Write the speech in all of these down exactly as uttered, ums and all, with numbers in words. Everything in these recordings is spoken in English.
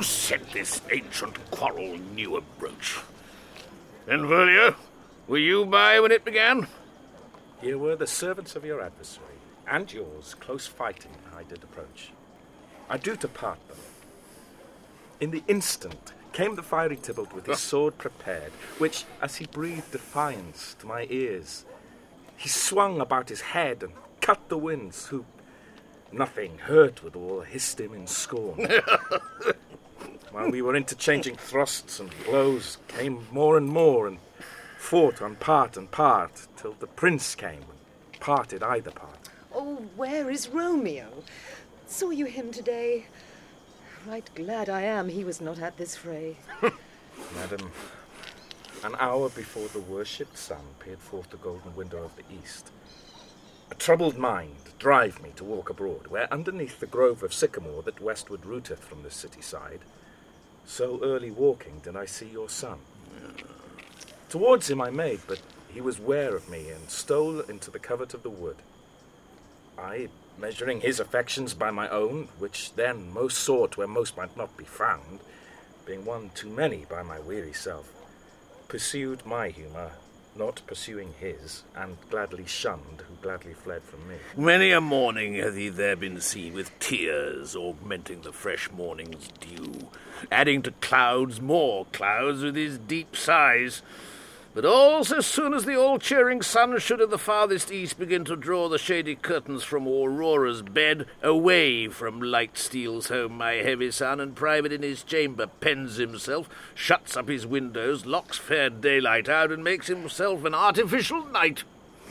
who set this ancient quarrel new approach? Benvolio, were you by when it began? Here were the servants of your adversary, and yours, close fighting, I did approach. I drew to part them. In the instant came the fiery Tybalt with his sword prepared, which, as he breathed defiance to my ears, he swung about his head and cut the winds, who, nothing hurt withal, hissed him in scorn. While we were interchanging thrusts and blows, came more and more, and fought on part and part, till the prince came and parted either part. Oh, where is Romeo? Saw you him today? Right glad I am he was not at this fray. Madam, an hour before the worshipped sun peered forth the golden window of the east, a troubled mind drive me to walk abroad, where underneath the grove of sycamore that westward rooteth from the city side, so early walking did I see your son. Towards him I made, but he was ware of me, and stole into the covert of the wood. I, measuring his affections by my own, which then most sought where most might not be found, being one too many by my weary self, pursued my humour, not pursuing his, and gladly shunned who gladly fled from me. Many a morning hath he there been seen, with tears augmenting the fresh morning's dew, adding to clouds more clouds with his deep sighs. But all so soon as the all-cheering sun should in the farthest east begin to draw the shady curtains from Aurora's bed, away from light steals home my heavy son, and private in his chamber pens himself, shuts up his windows, locks fair daylight out, and makes himself an artificial night.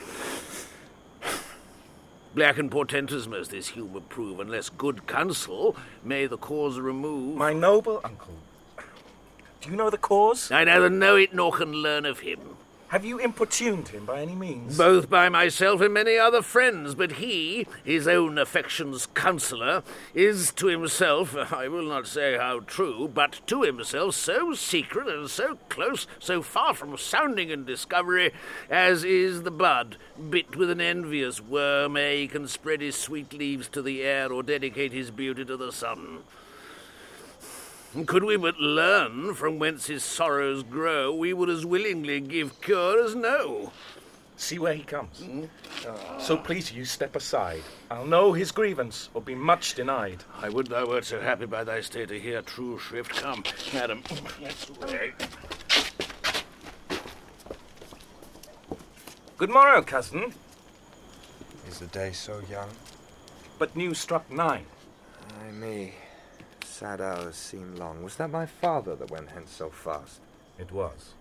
Black and portentous must this humour prove, unless good counsel may the cause remove. My noble uncle, do you know the cause? I neither know it nor can learn of him. Have you importuned him by any means? Both by myself and many other friends, but he, his own affection's counsellor, is to himself, I will not say how true, but to himself so secret and so close, so far from sounding in discovery, as is the bud, bit with an envious worm, ere he can spread his sweet leaves to the air or dedicate his beauty to the sun. Could we but learn from whence his sorrows grow, we would as willingly give cure as no. See where he comes. Mm. Oh. So please you step aside. I'll know his grievance, or be much denied. I would thou wert so happy by thy stay to hear true shrift. Come, madam, let's away. Good morrow, cousin. Is the day so young? But news struck nine. Ay me. Sad hours seem long. Was that my father that went hence so fast? It was.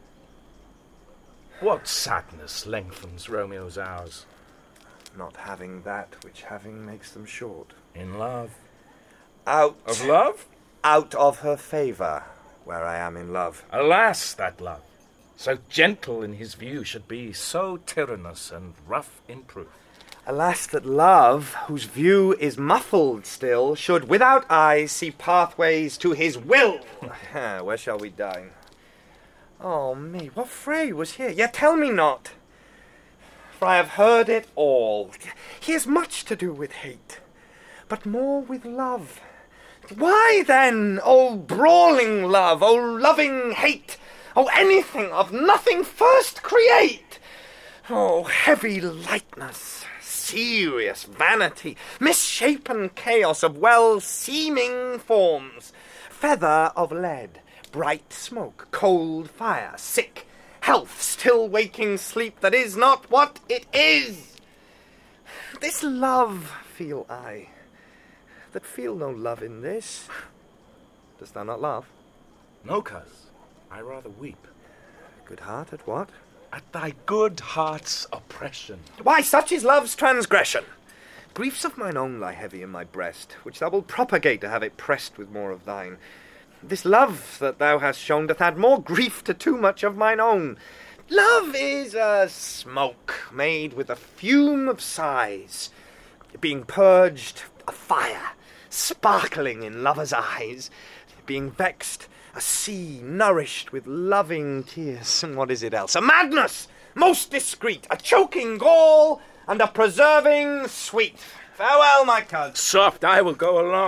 What sadness lengthens Romeo's hours? Not having that which having makes them short. In love. Out. Of love? Out of her favour, where I am in love. Alas, that love, so gentle in his view, should be so tyrannous and rough in proof. Alas, that love, whose view is muffled still, should without eyes see pathways to his will. Where shall we dine? Oh me, what fray was here? Yet tell me not, for I have heard it all. He has much to do with hate, but more with love. Why then, oh brawling love, oh loving hate, oh anything of nothing first create? Oh heavy lightness, serious vanity, misshapen chaos of well-seeming forms, feather of lead, bright smoke, cold fire, sick health, still waking sleep that is not what it is. This love feel I, that feel no love in this. Dost thou not laugh? No, coz, I rather weep. Good heart at what? At thy good heart's oppression. Why, such is love's transgression. Griefs of mine own lie heavy in my breast, which thou wilt propagate to have it pressed with more of thine. This love that thou hast shown doth add more grief to too much of mine own. Love is a smoke made with a fume of sighs, being purged a fire, sparkling in lovers' eyes, being vexed a sea nourished with loving tears. And what is it else? A madness most discreet, a choking gall, and a preserving sweet. Farewell, my coz. Soft, I will go along,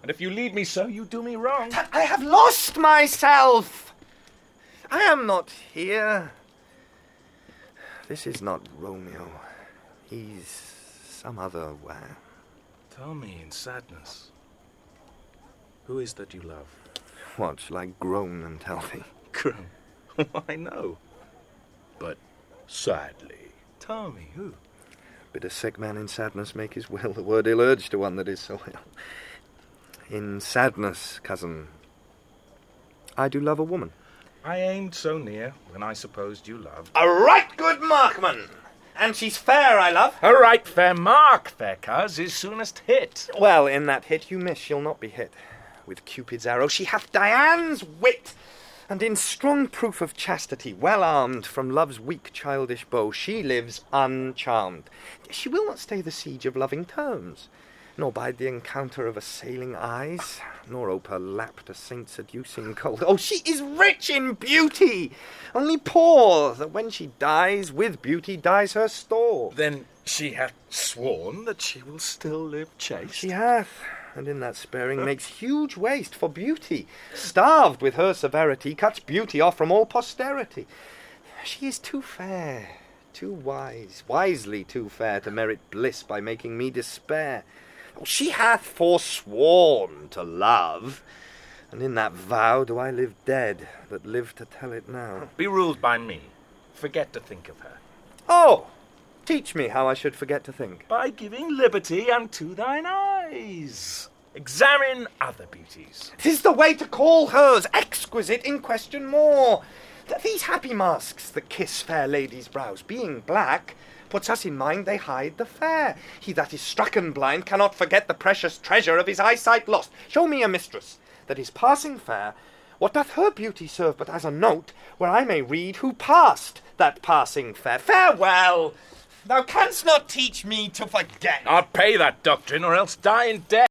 And if you lead me so, you do me wrong. I have lost myself. I am not here. This is not Romeo. He's some other where. Tell me in sadness, who is that you love? What, shall I groan and tell thee? Groan? Why, no. But sadly, tell me who. Bid a sick man in sadness make his will, the word ill urged to one that is so ill. In sadness, cousin, I do love a woman. I aimed so near when I supposed you loved. A right good markman! And she's fair, I love. A right fair mark, fair cuz, is soonest hit. Well, in that hit you miss, she'll not be hit. With Cupid's arrow she hath Dian's wit, and in strong proof of chastity, well armed from love's weak childish bow, she lives uncharmed. She will not stay the siege of loving terms, nor bide the encounter of assailing eyes, nor ope her lap to saint seducing cold. Oh, she is rich in beauty, only poor, that when she dies, with beauty dies her store. Then she hath sworn that she will still live chaste. She hath, and in that sparing makes huge waste for beauty. Starved with her severity, cuts beauty off from all posterity. She is too fair, too wise, wisely too fair to merit bliss by making me despair. She hath forsworn to love, and in that vow do I live dead, that live to tell it now. Be ruled by me. Forget to think of her. Oh, teach me how I should forget to think. By giving liberty unto thine eyes. Examine other beauties. 'Tis the way to call hers exquisite in question more. Th- These happy masks that kiss fair ladies' brows, being black, puts us in mind they hide the fair. He that is strucken blind cannot forget the precious treasure of his eyesight lost. Show me a mistress that is passing fair. What doth her beauty serve but as a note, where I may read who passed that passing fair? Farewell! Thou canst not teach me to forget. Not pay that doctrine, or else die in death.